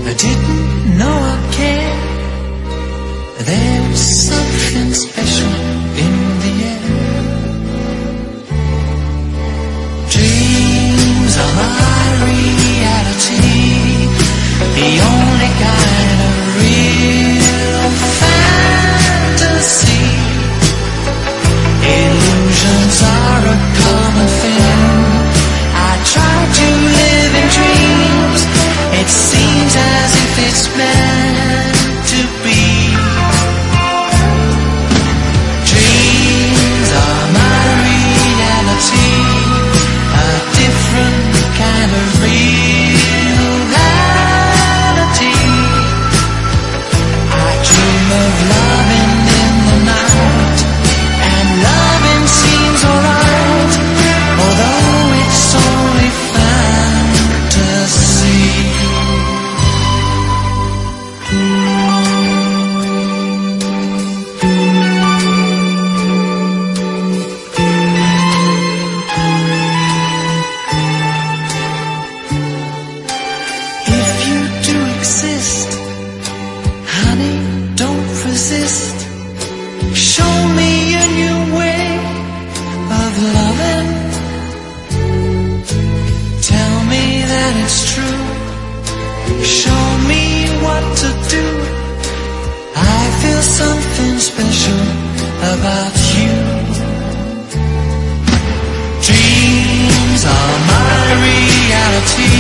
I didn't know I'd care. There was something special in the air. Dreams are my reality, the only kind of real fantasy. Illusions are a common thing. I try to live in dreams. It seems as if it's meant to be. Dreams are my reality, a different kind of reality. I dream of loving in the night, and loving seems alright, although it's only fantasy. If you do exist, honey, don't resist. Show me a new way of loving. Tell me that it's true. Show me what to do. I feel something special about you. Dreams are my reality,